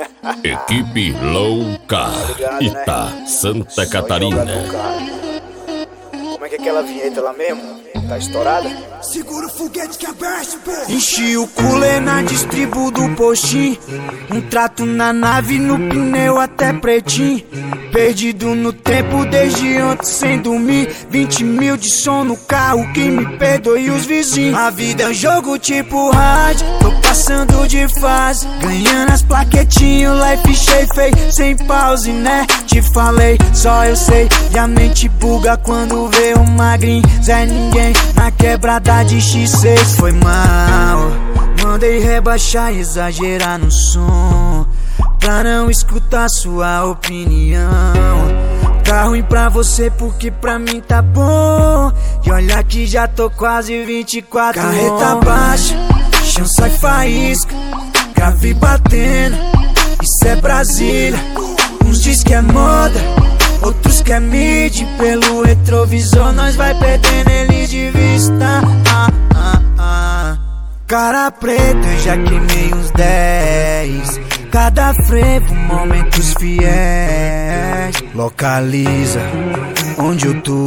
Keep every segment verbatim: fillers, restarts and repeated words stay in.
Equipe Louca, Ita, né? Santa Catarina. Como é que é aquela vinheta lá mesmo? Tá estourada? Segura o foguete que abaixa, pô. Enchi o cooler na distribu do postinho. Um trato na nave, no pneu até pretinho. Perdido no tempo desde ontem sem dormir. Vinte mil de som no carro, que me perdoe os vizinhos. A vida é um jogo tipo rádio, tô passando de fase. Ganhando as plaquetinhas, life cheio, sem pause, né? Te falei, só eu sei. E a mente buga quando vê um magrinho Zé ninguém na quebrada de xis seis. Foi mal, mandei rebaixar e exagerar no som, pra não escutar sua opinião. Tá ruim pra você porque pra mim tá bom. E olha que já tô quase vinte e quatro. Carreta baixa, chão sai faísca, grave batendo, isso é Brasília. Uns diz que é moda, outros que é mid. Pelo retrovisor nós vai perdendo eles de vista. ah, ah, ah. Cara preta, eu já queimei uns dez. Cada frevo, momentos fiéis. Localiza onde eu tô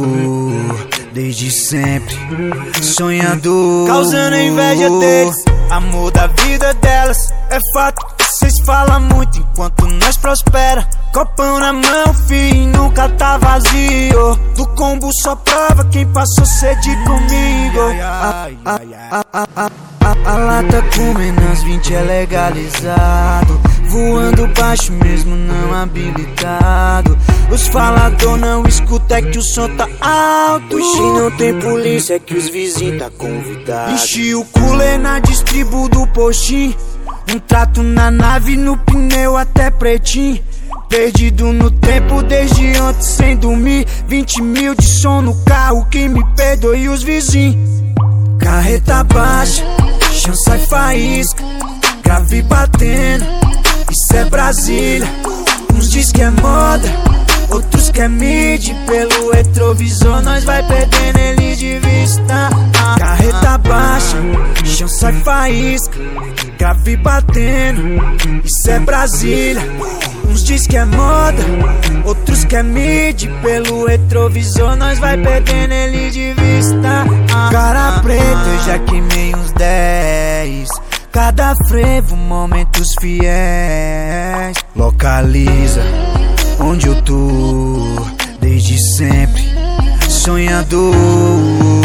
desde sempre, sonhador, causando inveja deles, amor da vida delas. É fato, cês falam muito enquanto nós prospera. Copão na mão, fim, nunca tá vazio. Do combo só prova quem passou sede comigo. A, a, a, a, a, a, a lata com menos vinte é legalizado. Voando baixo mesmo não habilitado. Os falador não escuta, é que o som tá alto. Hoje não tem polícia, é que os vizinhos tá convidado. Enchi o cooler na distribu do postinho. Um trato na nave, no pneu até pretinho. Perdido no tempo desde ontem sem dormir. Vinte mil de som no carro, que me perdoe os vizinhos. Carreta baixa, chão sai faísca, grave batendo, isso é Brasília. Uns diz que é moda, outros que é mid. Pelo retrovisor nós vai perdendo eles de vista. Carreta baixa, chão sai faísca, grave batendo, isso é Brasília. Uns diz que é moda, outros que é mid. Pelo retrovisor nós vai perdendo eles de vista. Cara preta, eu já queimei uns dez. Cada frevo, momentos fiéis. Localiza onde eu tô desde sempre, sonhador.